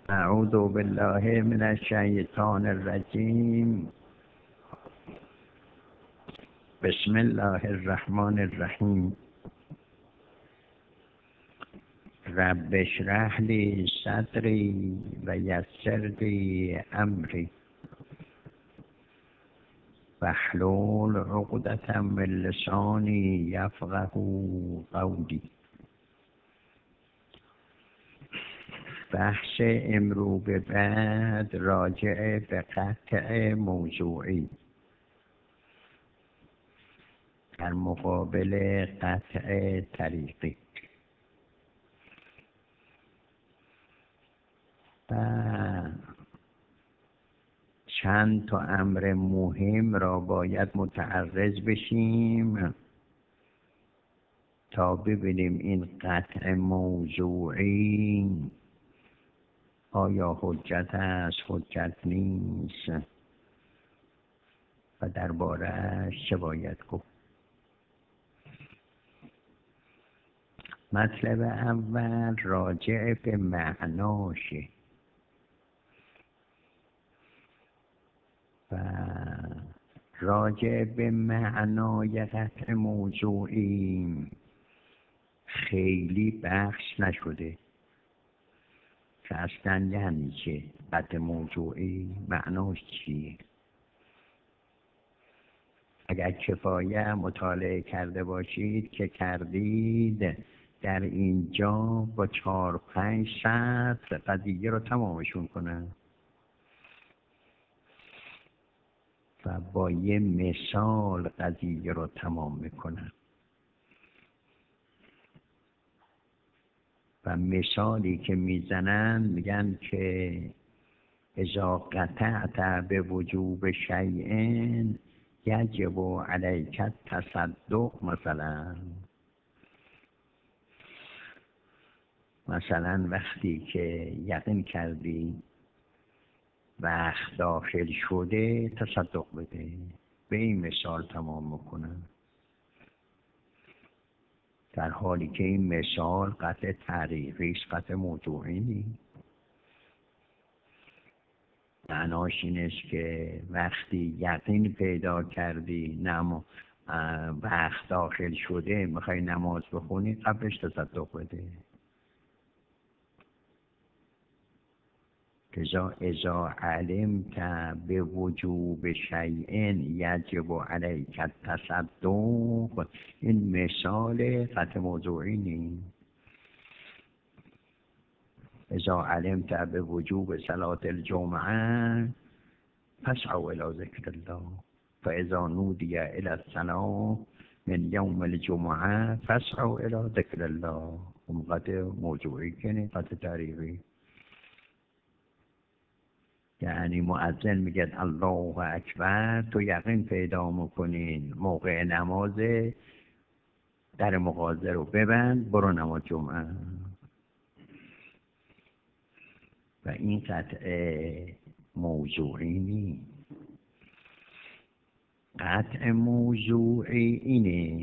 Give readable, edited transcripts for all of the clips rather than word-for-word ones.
اعوذ بالله من الشیطان الرجیم. بسم الله الرحمن الرحیم. رب اشرح لی صدری و یسر لی امری واحلل عقدة من لسانی یفقهوا قولی. بحث امرو به بعد راجع به قطع موضوعی در مقابل قطع طریقی. چند تا امر مهم را باید متعرض بشیم تا ببینیم این قطع موضوعی آیا حجت است، حجت نیست و درباره‌اش چه باید گفت. مطلب اول راجع به معناشه و راجع به معنای قطع موضوعی خیلی بحث نشده که اصلا یعنی چه قطع موضوعی، معناش چیه. اگر کفایه مطالعه کرده باشید که کردید، در اینجا با 4-5 سطر قضیه رو تمامشون کنن و با یه مثال قضیه رو تمام میکنن و مثالی که میزنن میگن که اذا قطعت به وجوب شیء یجب علیک التصدق. مثلا وقتی که یقین کردی وقت داخل شده تصدق بده. به این مثال تمام میکنن، در حالی که این مثال قطع طریقی است، قطع موضوعی نیست. معناش این است که وقتی یقین پیدا کردی وقت داخل شده میخوای نماز بخونی، قبلش تصدق بده. اذا علمت به وجوب شیء یجب علیک التصدق، این مثال قطع موضوعی نیست. اذا علمت به وجوب صلاة الجمعه فاسعوا الى ذکر الله فاذا نودی الى الصلاة من یوم الجمعه فاسعوا الى ذکر الله. اون قطع موضوعی کنی، قطع طریقی. یعنی مؤذن میگه الله اکبر، تو یقین پیدا میکنین موقع نماز، در مغازه رو ببند، برو نماز جمعه. و این قطع موضوعی نیست. قطع موضوعی اینه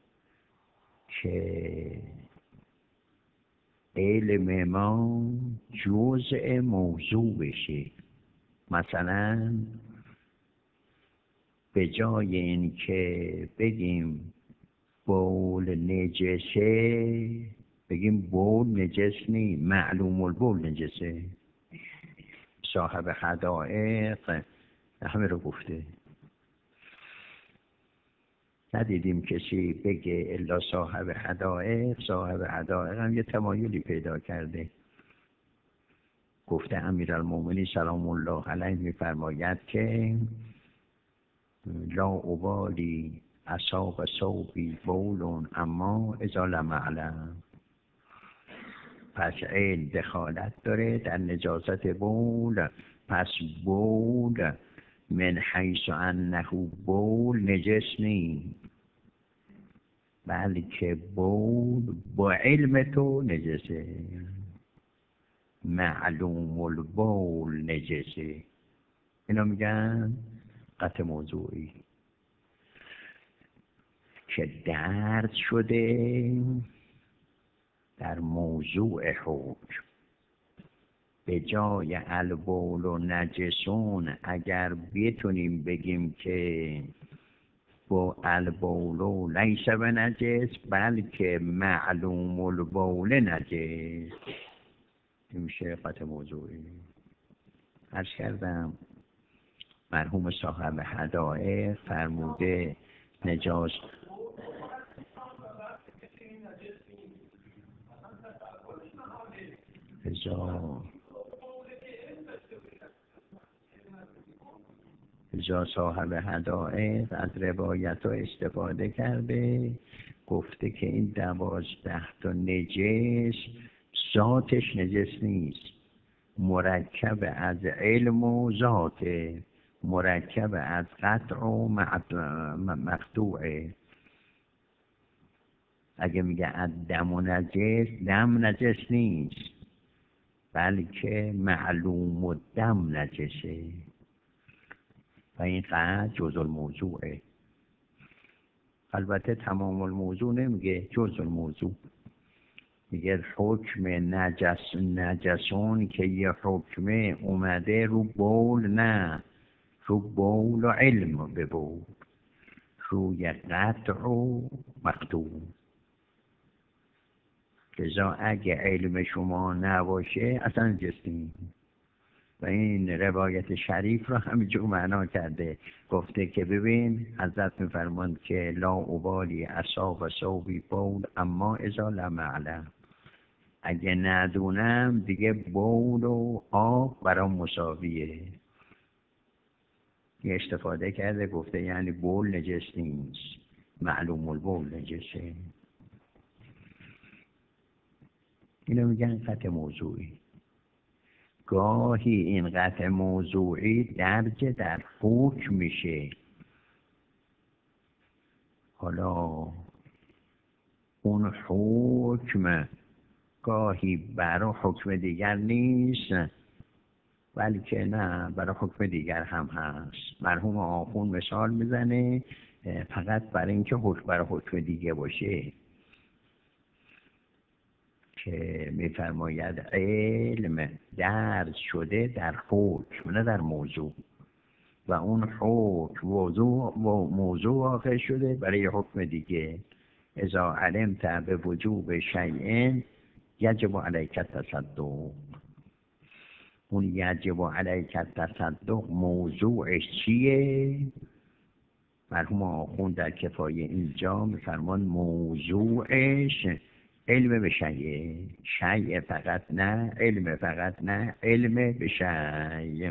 که علم ما جزء موضوع بشه. مثلا به جای این که بگیم بول نجسه، بگیم بول نجس نی، معلوم البول نجسه. صاحب حدائق همه رو گفته. ندیدیم کسی بگه الا صاحب حدائق. صاحب حدائق هم یه تمایلی پیدا کرده. گفته امیرالمومنین سلام الله علیه میفرماید که لا ابالی اصاب ثوبی بول اما اذا لم اعلم. پس علم دخالت داره در نجاست بول. پس بول من حیث انه بول نجس نیست، بلکه بول با علم تو نجسه. معلوم البول نجسه. اینا میگن قطع موضوعی که درد شده در موضوع حکم. به جای البول و نجسون اگر بتونیم بگیم که با البول لیس به نجس بلکه معلوم البول نجس، این میشه قطع موضوعی. عرض کردم مرحوم صاحب هدایق فرموده نجاست ازا صاحب هدایق از روایت ها استفاده کرده، گفته که این 12 تا نجس ذاتش نجس نیست، مرکب از علم و ذاته، مرکب از قطع و مقطوعه. اگه میگه از دم و نجس، دم نجس نیست بلکه معلوم و دم نجسه و این قطع جزء الموضوعه. البته تمام الموضوع نمیگه، جزء الموضوع میگه حکم نجسون که یه حکمه اومده رو بول، نه رو بول و علم به بول، روی قطع و مقطوع. لذا اگه علم شما نباشه اصلا جسمی. و این روایت شریف رو همینجور معنا کرده، گفته که ببین حضرت میفرماند که لا ابالی اصاب ثوبی بول اما اذا لم اعلم، اگه ندونم دیگه بول و آب برام مساویه. یه استفاده کرده گفته یعنی بول نجس نیست، معلوم البول نجسه. اینو میگن قطع موضوعی. گاهی این قطع موضوعی درج در حکم میشه. حالا اون حکم گاهی برای حکم دیگر نیست بلکه نه برای حکم دیگر هم هست. مرحوم آخوند مثال میزنه فقط برای اینکه حکم برای حکم دیگه باشه، که میفرماید علم درج شده در حکم نه در موضوع، و اون حکم موضوع واقع شده برای حکم دیگه. اذا علمت به وجوب شیء یجب علیک التصدق. اون یجب علیک التصدق موضوعش چیه؟ مرحوم آخوند در کفایه اینجا میفرمان موضوعش علم به شیء، شیء فقط نه، علم فقط نه، علم به شیء.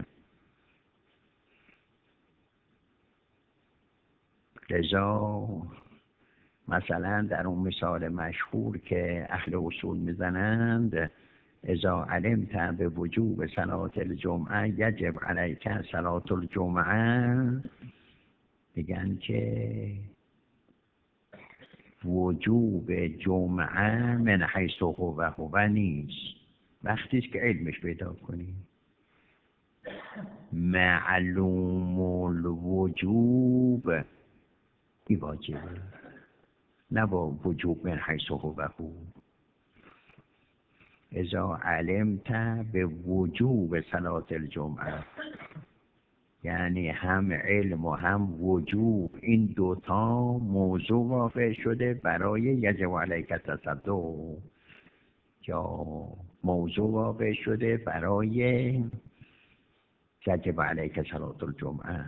لذا مثلا در اون مثال مشهور که اهل اصول میزنند اذا علمت به وجوب صلاة الجمعه یجب علیک صلاة الجمعه، میگن که وجوب جمعه من حیث هو نیست، وقتی که علمش پیدا کنی. معلوم الوجوب این واجبه، نه با وجوب من حیث هو. اذا علمت به وجوب صلاة الجمعه یعنی هم علم و هم وجوب، این دوتا موضوع واقع شده برای یجب علیک التصدق، یا موضوع واقع شده برای یجب علیک صلاة الجمعه.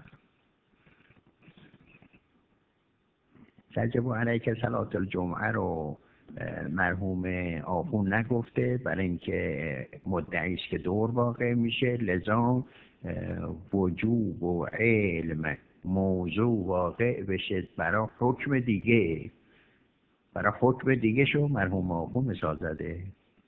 یجب علیک صلاة الجمعه رو مرحوم آخوند نگفته برای اینکه مدعی است که دور واقع میشه، لذا وجوب و علم موضوع واقع بشه برای حکم دیگه. برای حکم دیگه شو مرحوم آخوند مثال زده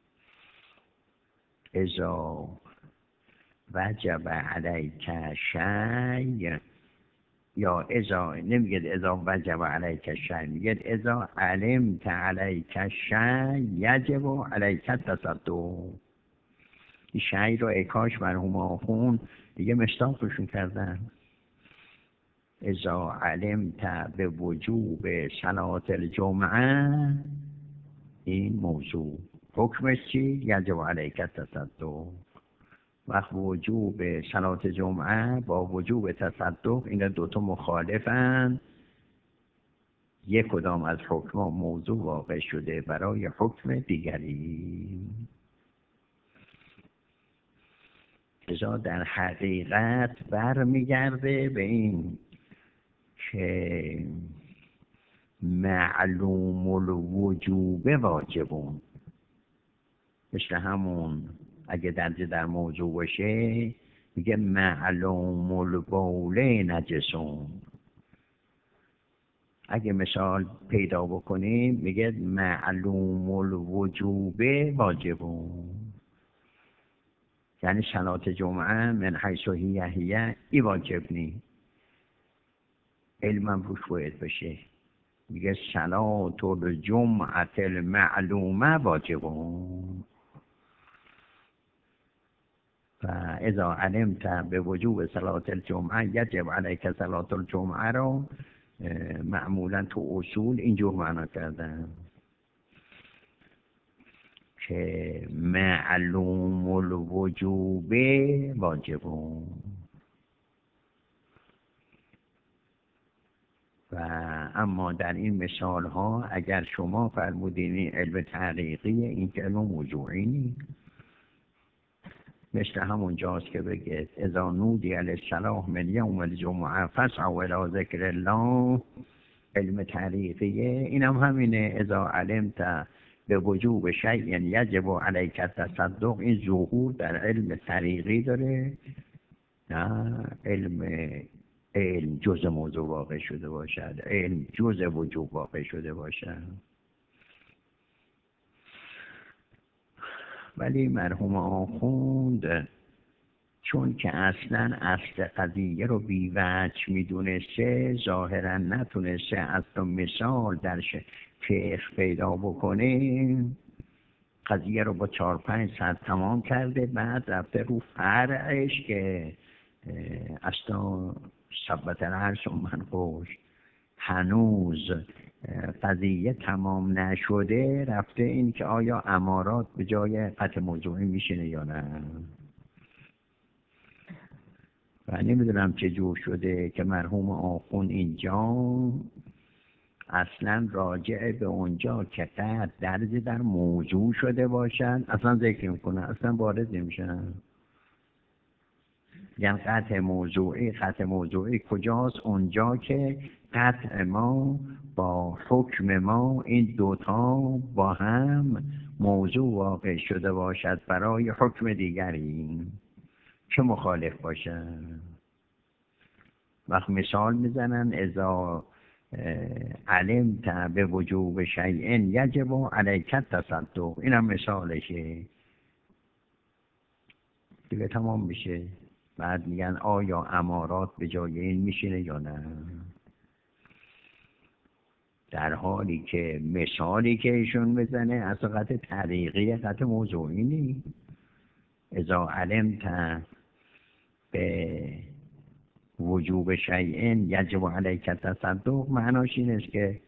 اذا وجب علیک شیء، یا اذا نمیگه اذا وجب علیک شیء، میگه اذا علمت علیک شیء یجب علیک التصدق. این شیء رو اکاش مرحوم آخوند دیگه مشتاقشون کردن. اذا علمت به وجوب صلاة الجمعه این موضوع حکمش چی؟ یجب علیک التصدق. وقت وجوب صلات جمعه با وجوب تصدق اینا دوتا مخالفن. یک کدام از حکم موضوع واقع شده برای حکم دیگری. لذا در حقیقت برمیگرده به این که معلوم الوجوب واجبون، مثل همون اگه در موضوع باشه میگه معلوم البول نجسون. اگه مثال پیدا بکنیم میگه معلوم الوجوب واجبون، یعنی صلات جمعه من حیث هی ای واجب نی، علمم روش باید بشه. میگه صلات الجمعه المعلومه واجبون و اذا علمت به وجوب صلات الجمعه یجب علیک صلات الجمعه رو معمولا تو اصول اینجور معنا کردن که معلوم الوجوب واجبون. و اما در این مثال ها اگر شما فرمودین این علم تحقیقی، این که علم موضوعی نیست. مثل همون جاست که بگید اذا نودی للصلاة من یوم الجمعه فاسعوا الی ذکر الله، علم تحقیقیه. این هم همینه، اذا علمت به وجوب شیء یجب علیک التصدق، این ظهور در علم طریقی داره، نه علم جز موضوع واقع شده باشد، علم جز وجوب واقع شده باشد. ولی مرحوم آخوند چون که اصلا اصل قضیه رو بی‌وجه میدونسته، ظاهرا نتونسته اصلا مثال در فقه پیدا بکنه، قضیه رو با 4-5 ساعت تمام کرده، بعد رفته رو فرعش که اصلا ثبت العرش منقوش هنوز قضیه تمام نشده، رفته این که آیا امارات به جای قطع موضوعی میشینه یا نه. و نمیدونم چه جور شده که مرحوم آخون اینجا اصلا راجع به اونجا که قطع در موضوع شده باشن اصلا ذکر میکنن، اصلا وارد نمیشن. یعنی قطع موضوعی کجاست؟ اونجا که قطع ما با حکم ما این دوتا با هم موضوع واقع شده باشد برای حکم دیگری که مخالف باشن. وقت مثال میزنن اذا علمت به وجوب شیء یجب علیک التصدق، اینم مثالشه دیگه، تمام میشه. بعد میگن آیا امارات به جای این میشینه یا نه، در حالی که مثالی که ایشون بزنه از قطع طریقی قطع موضوعی نیست. اذا علمت به وجوب شیء یجب علیک التصدق معناش این است که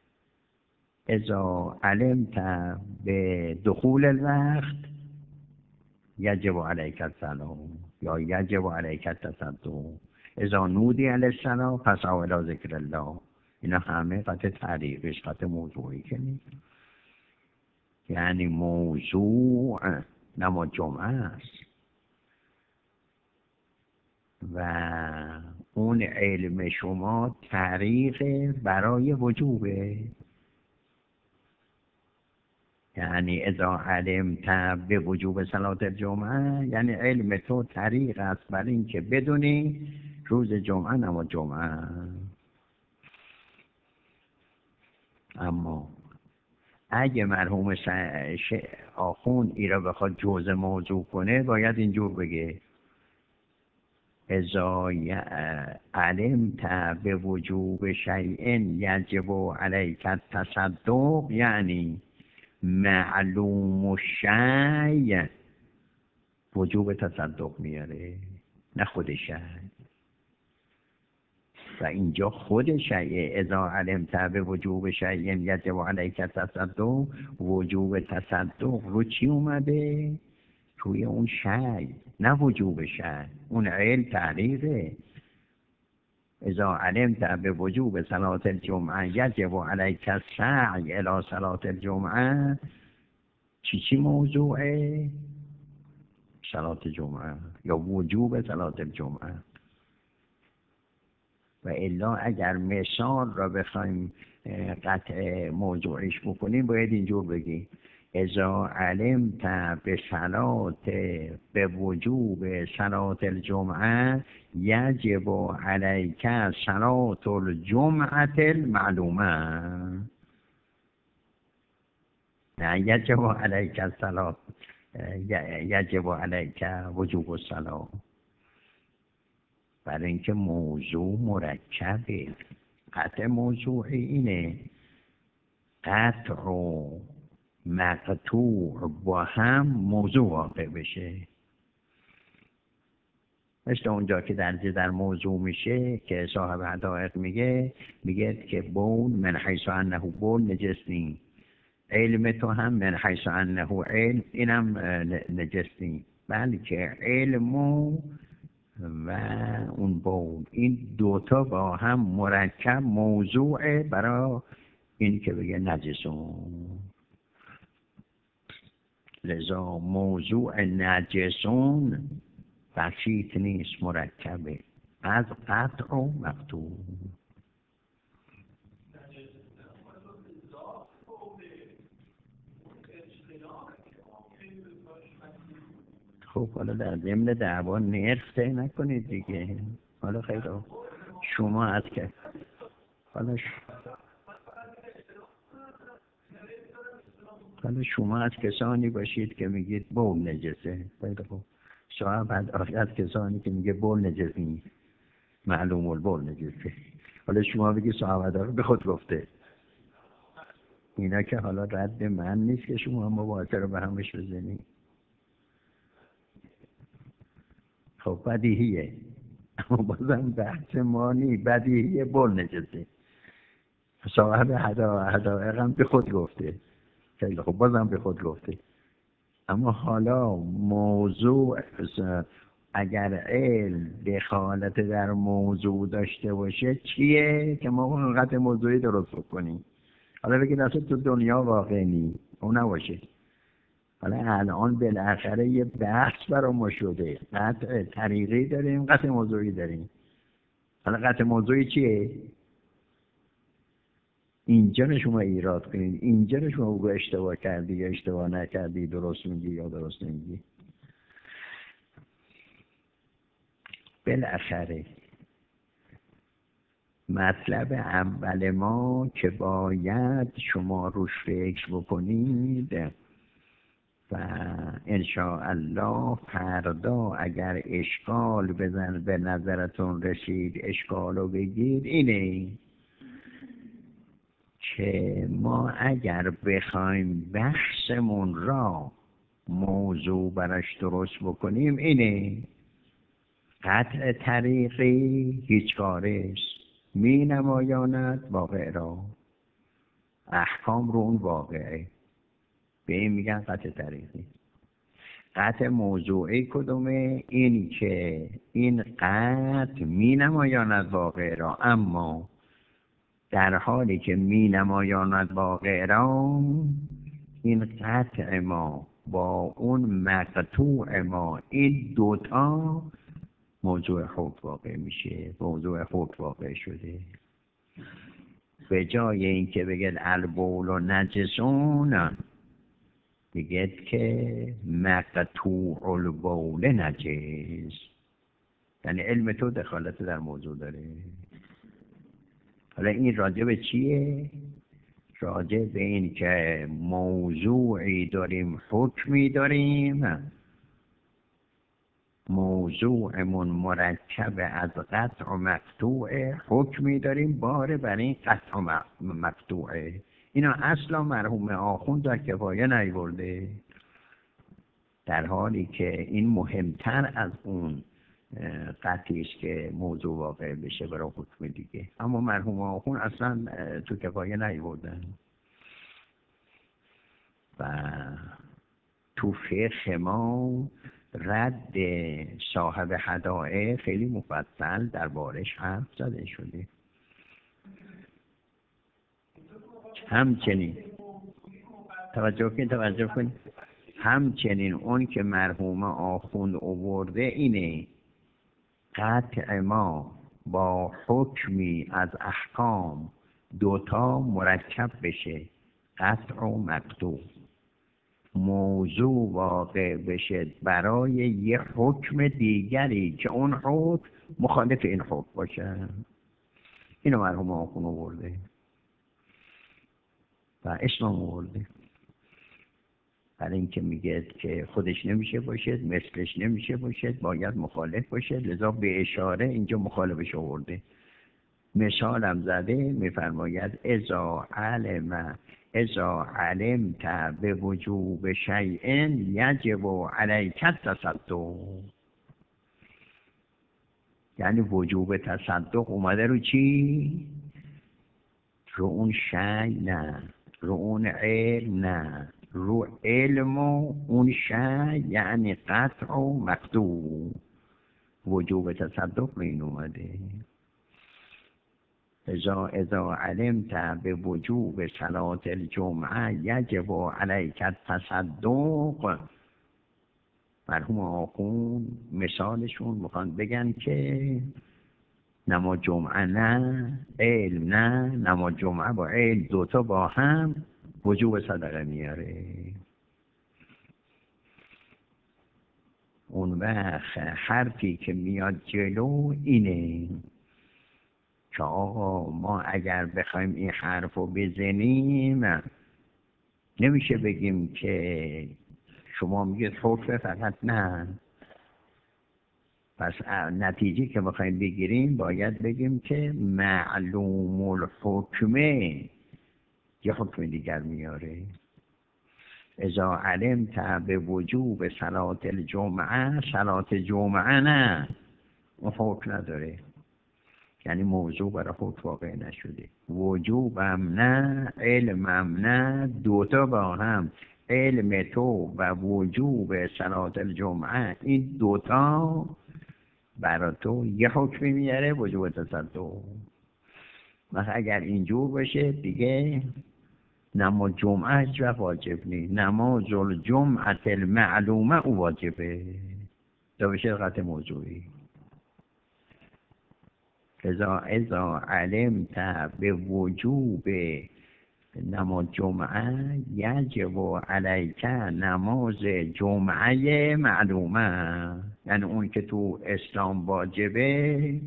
اذا علمت به دخول الوقت یجب علیک الصلاة یا یجب علیک التصدق، اذا نودی للصلاة فاسعوا الی ذکر الله. اینا همه قطع طریقش، قطع موضوعی که نیست. یعنی موضوع نماز جمعه است و اون علم شما طریق برای وجوبه. یعنی اذا علمت به وجوب صلات الجمعه، یعنی علم تو طریق است برای این که بدونی روز جمعه نماز جمعه. اما اگه مرحوم آخوند ای را بخواد جزء موضوع کنه باید اینجور بگه اذا علمت به وجوب شیء یجب علیک التصدق، یعنی معلوم الشیء وجوب تصدق میاره، نه خود شیء. و اینجا خود شیء اذا علمت به وجوب شیء یجب علیک التصدق، وجوب تصدق رو چی اومده؟ توی اون شی، نه وجوب شی. اون علم تعلیقه. اذا علمت به وجوب صلاة الجمعه یجب علیک السعی الی صلاة الجمعه. چی موضوعه؟ صلاة جمعه یا وجوب صلاة الجمعه. و الا اگر مثال را بخوایم قطع موضوعش بکنیم باید اینجور بگیم اذا علمت به وجوب صلاة الجمعه یجب علیک صلاة الجمعه المعلومه. نه یجب علیک الصلاة، یجب علیک وجوب الصلاة. برای اینکه موضوع مرکبه. قطع موضوعی اینه قطع و مقطوع با هم موضوع واقع بشه. مثل اونجا که در موضوع میشه که صاحب حدائق میگه که بول من حیث انه بول نجس نی، علم تو هم من حیث انه علم اینم نجس نی، بلکه علم و اون بول این دوتا با هم مرکب موضوعه برای این که بگه نجسون. لذا موضوع نجسون بسیط نیست، مرکبه از قطع و مقطوع. خب حالا در ضمن دعوا نرخ طی نکنید دیگه. حالا خیلی شما از که حالا شما از کسانی باشید که میگید بول نجسه. خیلی خوب. صاحب از کسانی که میگه بول نجس نیست، معلوم البول نجسه. حالا شما بگید صاحب به خود گفته. اینا که حالا رد من نیست که شما مباحثه رو به همش بزنید. خب بدیهیه، اما بازم بحث ما نی. بدیهیه بول نجسه. صاحب حدائق هم به خود گفته. خیلی خب بازم به خود گفته. اما حالا موضوع اگر علم دخالت در موضوع داشته باشه چیه که ما اون قطع موضوعی درست کنیم. حالا بگید اصلا تو دنیا واقع نی، اون نباشه. حالا الان بالاخره یه بحث برای ما شده، قطع طریقی داریم، قطع موضوعی داریم. حالا قطع موضوعی چیه؟ اینجا رو شما ایراد کنید، اینجا رو شما بگو اشتباه کردی یا اشتباه نکردی، درست میگی یا درست نمیگی. بالاخره مطلب اول ما که باید شما روش فکر بکنید و انشاءالله فردا اگر اشکال به نظرتون رسید اشکال رو بگید، اینه که ما اگر بخوایم بحثمون را موضوع براش درست بکنیم اینه قطع طریقی هیچ کاره است، می نمایاند واقع را، احکام رو اون واقعه، به این میگن قطع طریقی. قطع موضوعی کدومه؟ این که این قطع می نمایاند واقع را، اما در حالی که می نمایاند واقع را این قطع ما با اون مقطوع ما این دوتا موضوع حکم واقع میشه. موضوع حکم واقع شده. به جای اینکه بگید البول و نجسون بگید که مقطوع البول نجس. یعنی علم تو دخالت در موضوع داره. حالا این راجع به چیه؟ راجع به این که موضوعی داریم، حکمی داریم، موضوعمون مرکب از قطع و مقطوع، حکمی داریم باره برای این قطع و مقطوعه. اینا اصلا مرحوم آخوند در کفایه نیورده، در حالی که این مهمتر از اون قطعی است که موضوع واقع بشه برای حکم دیگه. اما مرحوم آخوند اصلا تو کفایه نیوردن و تو فقه ما رد صاحب هدایه خیلی مفصل دربارش حرف زده شده. همچنین توجه کن همچنین اون که مرحوم آخوند آورده اینه قطع ما با حکمی از احکام دوتا مرکب بشه، قطع و مقطوع، موضوع واقع بشه برای یه حکم دیگری که اون حکم مخالف این حکم باشه. اینو مرحوم آخوند آورده و اسلام آورده، برای اینکه میگه که خودش نمیشه باشد، مثلش نمیشه باشد، باید مخالف باشد، لذا به اشاره اینجا مخالفش آورده. مثالم زده، میفرماید اذا علمت به وجوب شیء یجب علیک التصدق. یعنی وجوب تصدق اومده رو چی؟ رو اون شیء نه، رو اون علم نه، رو علم و اون شیء، یعنی قطع و مقطوع. وجوب تصدق رو این اومده. اذا علمت به وجوب صلاة الجمعه یجب علیک التصدق. مرحوم آخوند مثالشون میخوان بگن که نماز جمعه نه، علم نه، نماز جمعه با علم دوتا با هم وجوب صدقه میاره. اون وقت حرفی که میاد جلو اینه که آقا ما اگر بخوایم این حرف رو بزنیم نمیشه بگیم که شما میگید حکم فقط نه، پس نتیجه که بخوایم بگیریم باید بگیم که معلوم الحکمه یه حکم دیگر میاره. اذا علمت به وجوب صلاة الجمعه، صلاة جمعه نه، اون حکم نداره، یعنی موضوع برای حکم واقع نشده. وجوبم نه، علمم نه، دوتا با هم، علم تو و وجوب صلاة الجمعه، این دوتا برای تو یه حکمی میاره، وجوب تصدق. مثلا اگر اینجور باشه دیگه نماز جمعه هیچ وقت واجب نیست، نماز الجمعه المعلومه او واجبه، تا بشه قطع موضوعی. اذا علمت به وجوب نماز جمعه یجب علیک نماز جمعه معلومه، یعنی اون که تو اسلام واجبه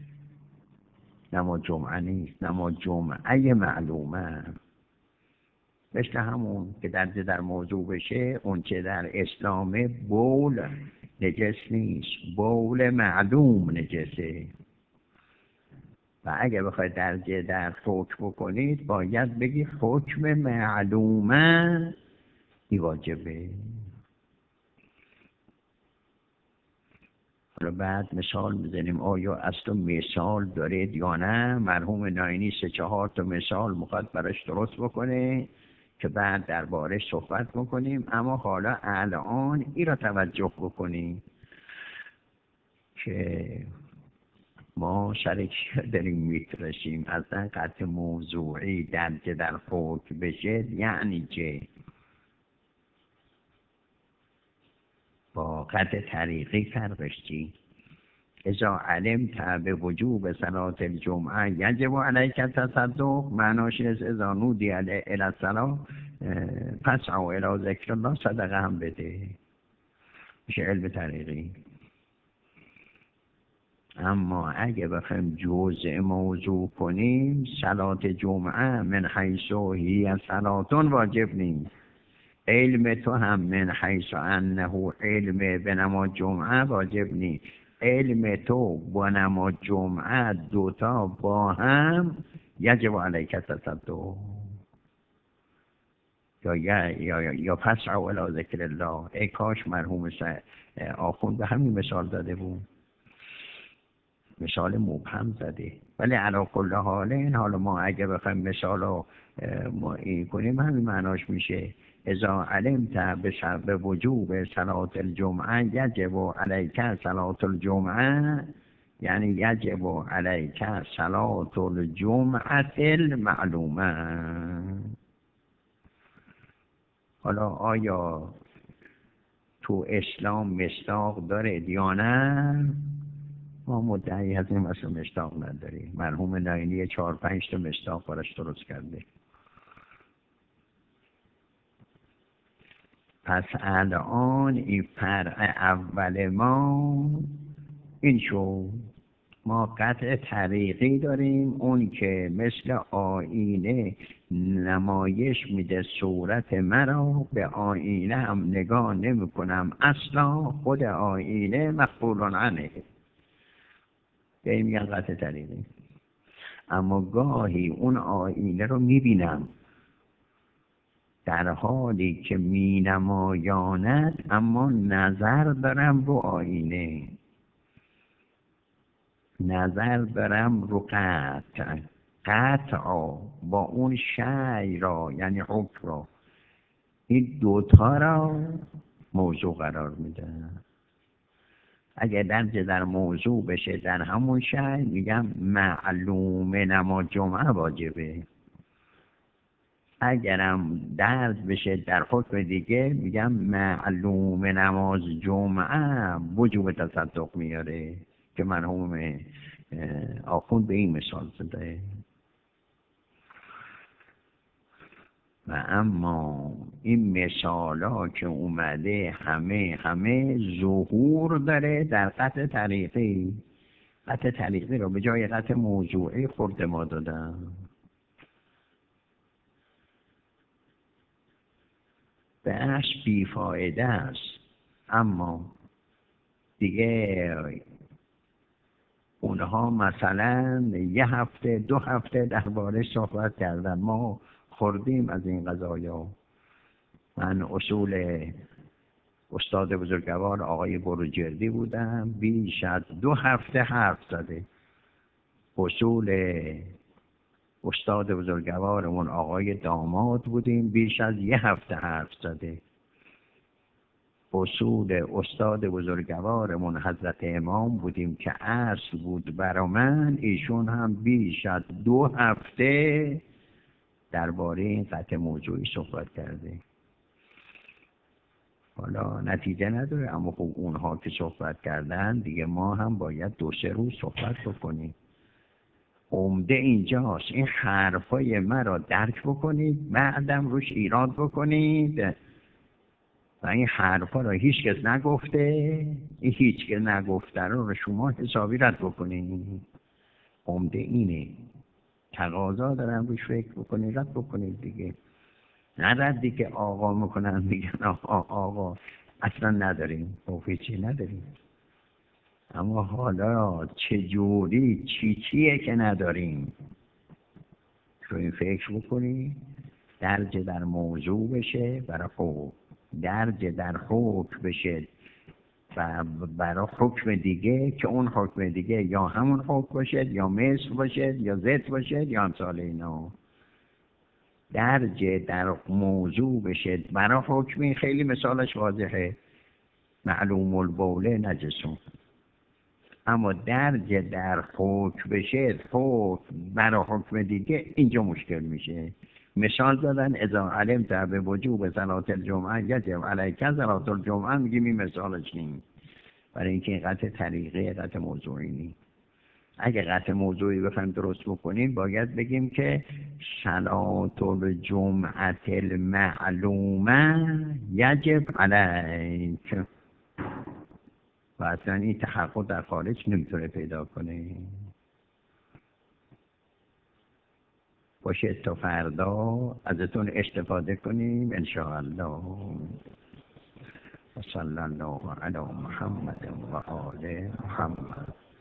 نماز جمعه نیست، نماز جمعه معلومه. مثل همون که در موضوع بشه، اون که در اسلام بول نجس نیست، بول معلوم نجسه. و اگه بخواید در حکم بکنید باید بگی حکم معلومه ای واجبه. حالا بعد مثال میزنیم، آیا اصلا مثال دارید یا نه؟ مرحوم ناینی 3-4 تا مثال میخواد براش درست بکنه که بعد دربارش صحبت بکنیم. اما حالا الان این را توجه بکنیم که ما سرکی داریم میترسیم از این قطع موضوعی در حکم بشه، یعنی که با قطع طریقی فرقش چی؟ اذا علمت به وجوب صلاة الجمعه یجب علیک التصدق، معناش از اذا نودی الی الصلاة فاسعوا الی ذکر الله، صدقه هم بده، میشه علم طریقی. اما اگه بخوایم جزء موضوع کنیم، صلاة جمعه من حیث هی صلاتون واجب نیست، علم تو هم من حیث انه علم به نماز جمعه واجب نیست، علم تو با نماز جمعه دوتا با هم یجب علیک التصدق. یا فاسعوا الی ذکر الله. ای کاش مرحوم آخوند به همین مثال داده بود، مثال مبهم زده. ولی علی کل حال، حالا ما اگه بخوایم مثال رو ما این کنیم همین معناش میشه اذا علمت به وجوب صلاة الجمعه یجب علیک صلاة الجمعه، یعنی یجب علیک صلاة الجمعه المعلومه. حالا آیا تو اسلام مصداق داره یا نه؟ ما مدعی هستیم اصلا مصداق نداریم. مرحوم ناینی 4-5 تا مصداق براش درست کرده. پس الان این فرع اول ما این شو، ما قطع طریقی داریم، اون که مثل آینه نمایش میده صورت مرا، به آینه هم نگاه نمی کنم اصلا، خود آینه مقبول عنه، به این میگن قطع طریقی. اما گاهی اون آینه رو میبینم در حالی که می نمایاند، اما نظر دارم رو آینه، نظر دارم رو قطع با اون شی را، یعنی حکم را، این دوتا را موضوع قرار میده. اگه در موضوع بشه در همون شی، میگم معلوم نماز جمعه واجبه. اگرم درد بشه در حکم دیگه، میگم معلوم نماز جمعه وجوب تصدق میاره، که مرحوم آخوند به این مثال زده. و اما این مثال ها که اومده همه ظهور داره در قطع طریقی. قطع طریقی رو به جای قطع موضوعی خورده ما دادم. بحث بیفایده است، اما دیگه اونها مثلا 1 هفته 2 هفته درباره صحبت کردن، ما خوردیم از این قضایا. من اصول استاد بزرگوار آقای بروجردی بودم، بیش از 2 هفته حرف زده. اصول استاد بزرگوارمون آقای داماد بودیم، بیش از 1 هفته حرف زده. اصول استاد بزرگوارمون حضرت امام بودیم که اصل بود برا من، ایشون هم بیش از 2 هفته درباره این قطع موضوعی صحبت کرده. حالا نتیجه نداره، اما خب اونها که صحبت کردن دیگه ما هم باید 2-3 روز صحبت بکنیم. عمده اینجاست، این حرفای مرا درک بکنید، بعدم روش ایراد بکنید. و این حرفا رو هیچ کس نگفته، این هیچ کس نگفته رو شما حسابی رد بکنید. عمده اینه، تقاضا دارم روش فکر بکنید، رد بکنید دیگه. نه ردی که آقا میکنن میگن آقا اصلا نداریم، هیچی نداریم. اما حالا چجوری چیه که نداریم، رو این فکر بکنید. درج در موضوع بشه برای حکم، درج در حکم بشه و برای حکم دیگه، که اون حکم دیگه یا همون حکم باشد، یا مثل باشد، یا ضد باشد، یا امثال اینا. درج در موضوع بشه برای حکمی، خیلی مثالش واضحه، معلوم البوله نجسون. اما درج در حکم بشه، حکم برای حکم دیگه، اینجا مشکل میشه. مثال دادن اذا علمت به وجوب صلاة الجمعه یجب علیک صلاة الجمعه، میگیم این مثالش نیست، برای اینکه این قطع طریقه، قطع موضوعی نیست. اگه قطع موضوعی بخوایم درست بکنیم، باید بگیم که صلاة الجمعه المعلومه یجب علیک. و اصلا این تحقق در خارج نمیتونه پیدا کنه. باشه تا فردا ازتون استفاده کنیم انشاءالله. و صلی الله علی محمد و آل محمد.